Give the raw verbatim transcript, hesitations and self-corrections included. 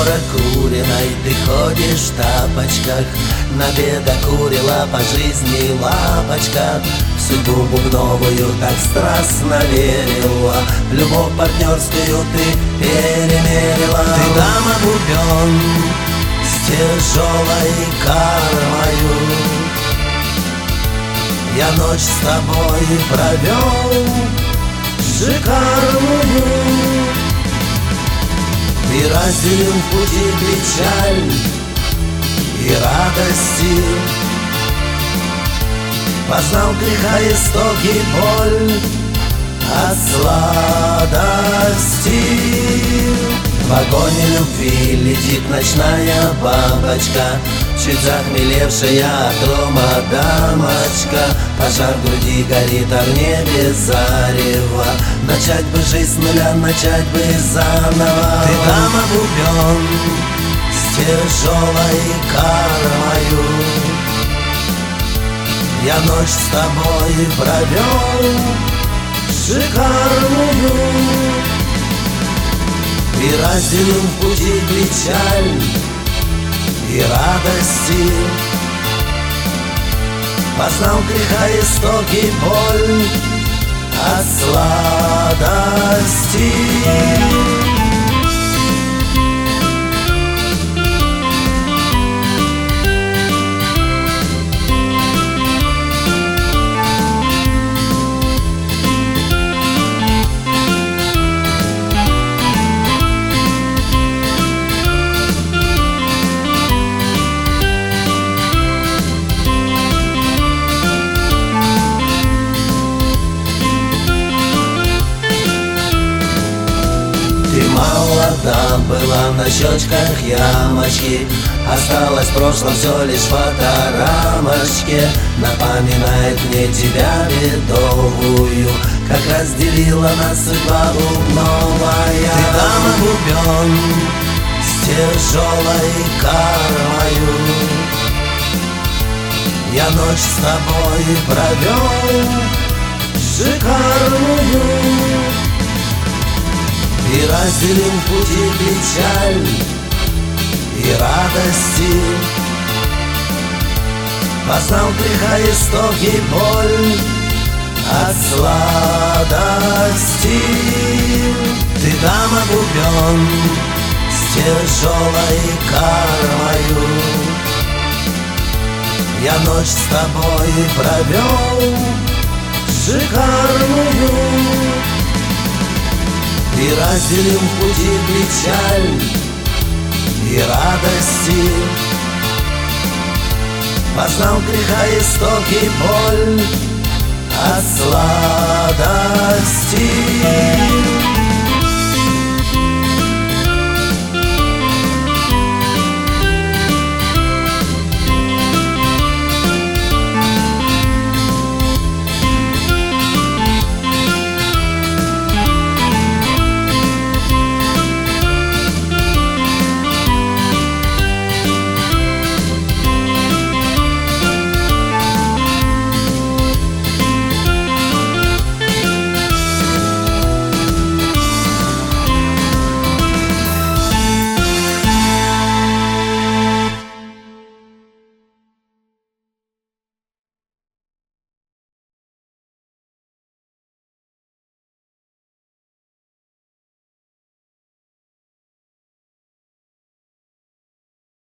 прокуренной ты ходишь в тапочках, набедокурила по жизни лапочка. В судьбу бубновую так страстно верила, любовь партнерскую ты перемерила. Ты дама бубен с тяжелой кармою, я ночь с тобой провел шикарную. И разделил в пути печаль и радости, познал греха истоки, боль от сладости. В вагоне любви летит ночная бабочка, чуть захмелевшая от рома дамочка. Пожар в груди горит, а в небе зарево. Начать бы жизнь с нуля, начать бы заново. Ты дама бубен с тяжелой кармою, я ночь с тобой провел шикарную. И разделил в пути печаль и радости, познал греха истоки, боль от сладости. Ты молода была, на щечках ямочки, осталось в прошлом все лишь фоторамочки. Напоминает мне тебя бедовую, как разделила нас судьба бубновая. Ты дама бубен с тяжелой кармою, я ночь с тобой провел шикарную. И разделил в пути печаль и радости, познал греха истоки, боль от сладости. Ты дама бубен с тяжелой кармою, я ночь с тобой провел шикарную. И разделил в пути печаль и радости, познал греха истоки, боль от сладости.